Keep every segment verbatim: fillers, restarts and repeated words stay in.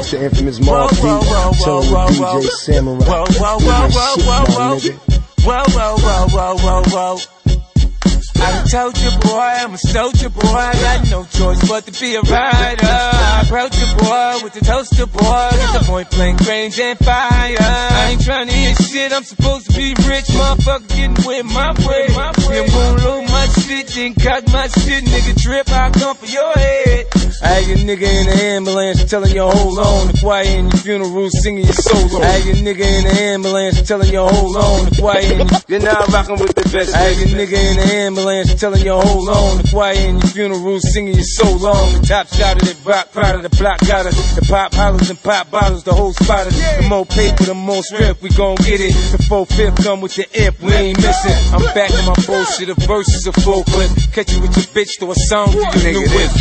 It's your infamous Mark D. Chillin' with D J Samurai. Whoa, whoa, whoa, whoa, whoa, whoa. Whoa, whoa, whoa, whoa, whoa, whoa. I done told you, boy, I'm a soldier, boy. I got no choice but to be a rider. I approach you, boy, with the toaster, boy. Got the point blank range and fire. I ain't trying to hear shit. I'm supposed to be rich, motherfucker, getting with my way. See, I'm gonna load my shit, then cock my shit, nigga. Drip, I'll come for your head. I had your nigga in the ambulance telling you hold on. The choir in your funeral singing your solo. I had your nigga in the ambulance telling you hold on. The choir in your... You're not rocking with the best. I had your nigga in the ambulance telling you hold on. The choir in your funeral singing you so long. The top shot of the rock, proud of the block, got us. The pop hollers and pop bottles, the whole spot of the more paper, the more strength, we gon' get it. The four fifth come with the imp, we ain't missing. I'm back in my bullshit, a verse is a full clip. Catch you with your bitch, throw a song to your new whip.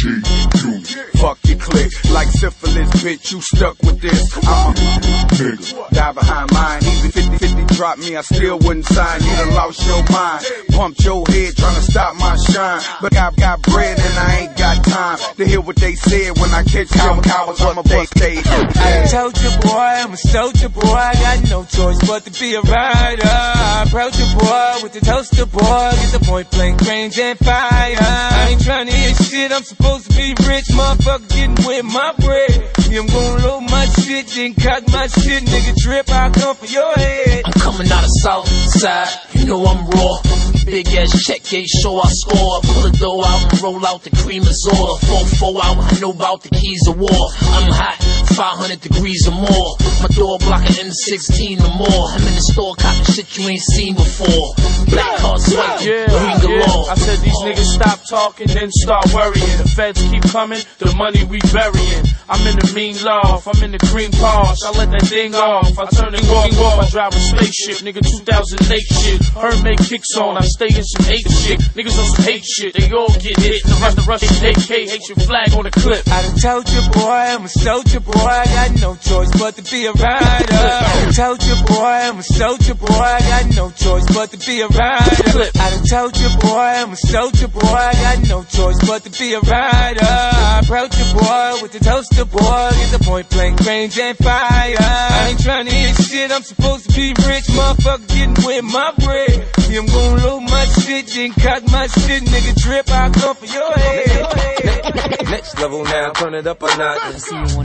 Fuck your click, like syphilis, bitch, you stuck with this. I'm a nigga, die behind mine. Even fifty fifty drop me, I still wouldn't sign. You done lost your mind, pumped your head trying to stop my shine. But I got bread and I ain't got time to hear what they said when I catch cow cowards on my bus stage. I told you, boy, I'm a soldier, boy. I got no choice but to be a rider. I approach you, boy, with the toaster, boy. Get the point blank range and fire. I ain't trying to hear shit. I'm supposed to be rich, motherfucker, getting with my bread. Yeah, I'm gonna load my shit, then cock my shit, nigga. Drip, I'll come for your head. I'm coming out of south side, you know I'm raw. Big ass check, gate show I score. Pull the dough out and roll out the cream is all. Four, four out, I know about the keys of war. I'm hot, five hundred degrees or more. My door blocking M sixteen or more. I'm in the store copying shit you ain't seen before. Black card swipe, yeah, green galore. Yeah. I said these niggas stop talking, then start worrying. The feds keep coming, the money we burying. I'm in the mean loft, I'm in the cream posh. I let that thing off, I turn it walk off. I drive a spaceship, nigga, two thousand eight shit. Hermès kicks on, I stay in some hate shit. Niggas on some hate shit, they all get hit. The rest, the rest, A K, hate your flag on the clip. I done told you, boy, I'm a soldier, boy. I got no choice but to be a rider. I done told you, boy, I'm a soldier, boy. I got no choice but to be a rider. I done told you, boy, I'm a soldier, boy. I got no choice but to be a rider. I approach you, boy, with the toaster, boy. Get the point blank range and fire. I ain't trying to hear shit. I'm supposed to be rich, motherfucker, getting with my bread. Yeah, I'm gonna load my shit, then cock my shit, nigga. Drip, I'll come for your head. Next level now, turn it up a notch.